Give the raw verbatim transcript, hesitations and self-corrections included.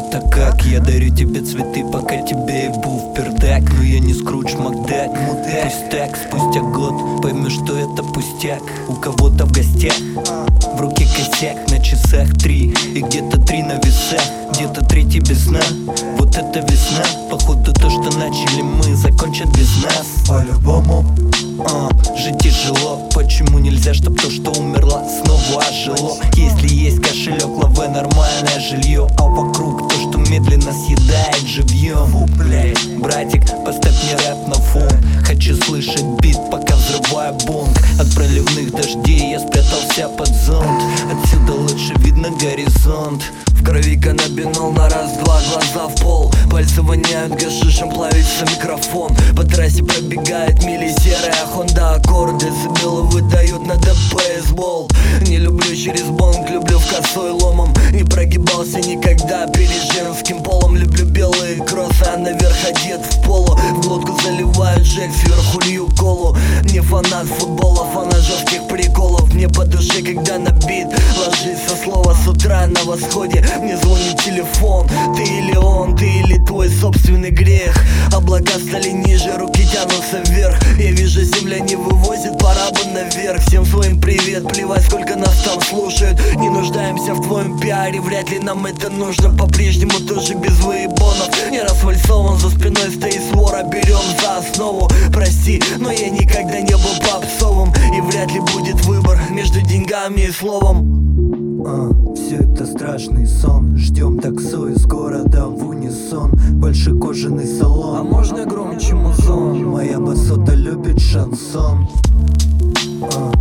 Так как я дарю тебе цветы, пока тебе ебу в пердак. Но я не Скрудж Макдак, пусть так, спустя год поймешь, что это пустяк. У кого-то в гостях, в руке косяк, на часах три, и где-то три на весах, где-то третий без сна. Вот это весна, походу то, что начали мы, закончат без нас. По-любому а, жить тяжело, почему нельзя, чтоб то, что умерло, снова ожило? Если есть кошелек, лаве, нормальное жилье, а вокруг то, что медленно съедает живьем. Фу, блядь, братик, поставь мне рэп на фон. Хочу слышать бит, пока взрываю бонг. От проливных дождей я спрятался под зонт. Отсюда лучше видно горизонт. В крови каннабинол на раз-два, глаза в пол. Пальцы воняют гашишем, плавится микрофон. По трассе пробегает мили серая Honda аккорды. Децибелы выдают на ДП бейсбол. Не люблю через бонг, люблю в косой ломом. Не прогибался никогда перед женским полом. Люблю белые кроссы, а наверх одет в поло. В глотку заливаю джек, сверху лью колу. Не фанат футбола, фанат жестких приколов. Мне по душе, когда на бит ложится слово с утра на восходе. Мне звонит телефон, ты или он, ты или твой собственный грех. Облака стали ниже, руки тянутся вверх. Я вижу, земля не вывозит, пора бы наверх. Всем своим привет, плевать, сколько нас там слушают. Не нуждаемся в твоем пиаре, вряд ли нам это нужно. По-прежнему тоже без выебонов. Не расфальсован, за спиной стоит свора, берем за основу. Прости, но я никогда не был попсовым. И вряд ли будет выбор между деньгами и словом. а, Все это страшный сон. Ждем таксу из города в унисон. Большой кожаный салон. А можно громче музон? Моя басота любит шансон. а,